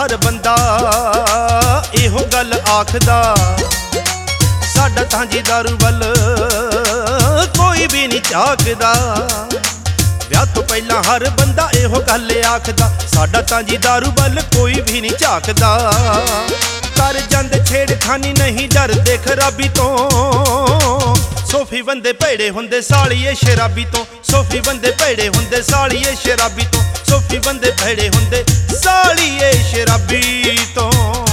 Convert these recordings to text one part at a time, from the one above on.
हर बंदा इहो गल आखदा, साडा तां जी दारू वल कोई भी नहीं झाकदा। विआह तो पहला हर बंदा इहो गल आखदा, साडा तां जी दारू वल कोई भी नहीं झाकदा। कर जांदे छेड़खानी नहीं डरदे खराबी तो, सोफी बंदे भैड़े हुंदे सालिए शराबी तो, सोफी बंदे भैड़े हुंदे सालिए शराबी तो, सोफी बंदे भैड़े हुंदे सालिए शराबी तो।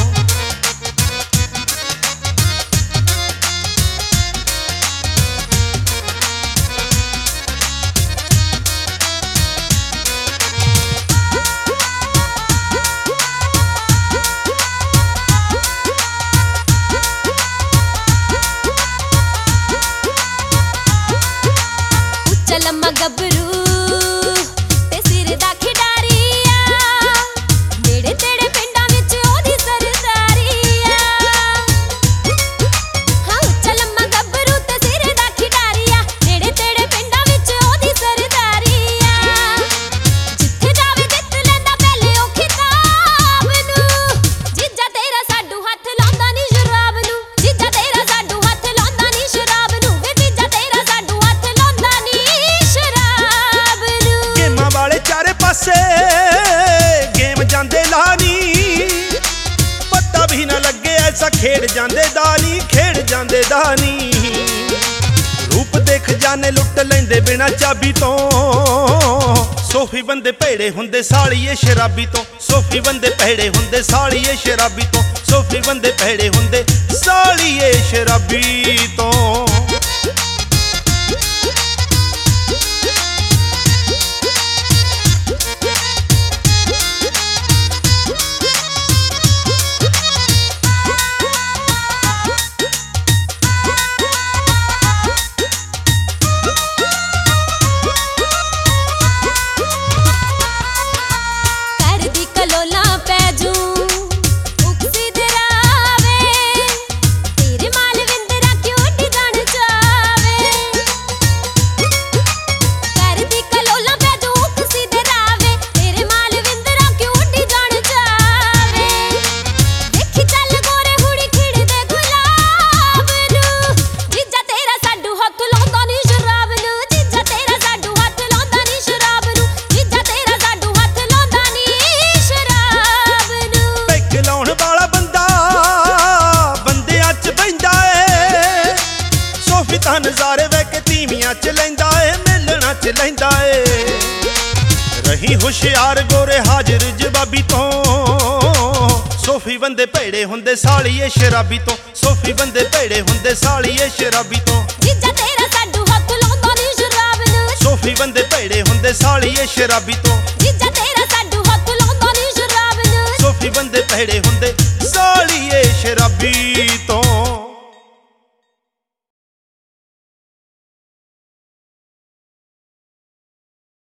लम्मा गबरू ते सिर दा खिडारिया, नेड़े तेड़े पिंडां विच ओदी सरदारिया। हाँ उच्चा लम्मा गबरू ते सिर दा खिडारिया, नेड़े तेड़े पिंडां विच ओदी सरदारिया। जिथे जावे जित लैंदा पहले ओ खिताब नूं, जीजा तेरा साडू हत्थ लांदा नी शराब नूं, जीजा तेरा साडू हत्थ लांदा नी शराब नूं, वे जीजा तेरा साडू हत्थ लांदा नी। वाले चारे पासे गेम जांदे लानी, पता भी ना लगे ऐसा खेड़ जांदे दानी, खेड़ जांदे दानी। रूप देख जाने लुट लेंदे बिना चाबी तो, सोफी बंदे भैड़े हुंदे सालिए शराबी तो, सोफी बंदे भैड़े हुंदे सालिए शराबी तो, सोफी बंदे भैड़े हुंदे सालिए शराबी तो। नज़ारे वैके तीवियां च लैंदा ए, मिलना च लैंदा ए। रही होशियार गोरे हाजिर जवाबी तो, सोफी बंदे भैड़े हुंदे सालिए शराबी तो, सोफी बंदे भैड़े हुंदे सालिए शराबी तो। जीजा तेरा साडू हत्थ लांदा नी शराब नूं, सोफी बंदे भैड़े हुंदे सालिए शराबी तो, जीजा तेरा साडू हत्थ लांदा नी शराब नूं, सोफी बंदे भैड़े हुंदे सालिए शराबी तो।